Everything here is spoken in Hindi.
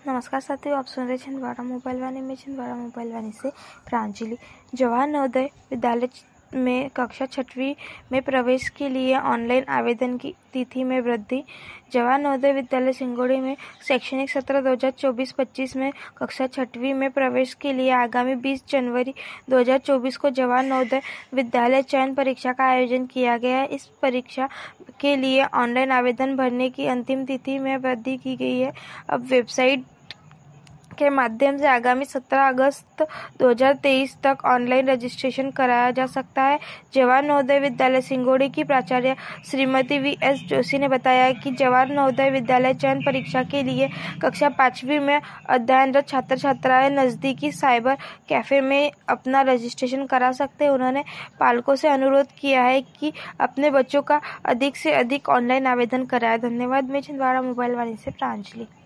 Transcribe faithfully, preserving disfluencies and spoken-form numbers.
नमस्कार साथियों, आप सुन रहे छिंदवाड़ा मोबाइल वाणी में छिंदवाड़ा मोबाइल वाणी से प्रांजलि। जवाहर नवोदय विद्यालय में कक्षा छठवीं में प्रवेश के लिए ऑनलाइन आवेदन की तिथि में वृद्धि। जवाहर नवोदय विद्यालय सिंगोड़ी में शैक्षणिक सत्र दो हज़ार चौबीस पच्चीस में कक्षा छठवीं में प्रवेश के लिए आगामी बीस जनवरी दो हज़ार चौबीस को जवाहर नवोदय विद्यालय चयन परीक्षा का आयोजन किया गया है। इस परीक्षा के लिए ऑनलाइन आवेदन भरने की अंतिम तिथि में वृद्धि की गई है। अब वेबसाइट के माध्यम से आगामी सत्रह अगस्त दो हज़ार तेईस तक ऑनलाइन रजिस्ट्रेशन कराया जा सकता है। जवाहर नवोदय विद्यालय सिंगोड़ी की प्राचार्य श्रीमती वी एस जोशी ने बताया कि जवाहर नवोदय विद्यालय चयन परीक्षा के लिए कक्षा पांचवी में अध्ययनरत छात्र छात्राएं नजदीकी साइबर कैफे में अपना रजिस्ट्रेशन करा सकते हैं। उन्होंने पालकों से अनुरोध किया है कि अपने बच्चों का अधिक से अधिक ऑनलाइन आवेदन कराएं। धन्यवाद। मैं छिंदवाड़ा मोबाइल वाणी से प्रांजलि।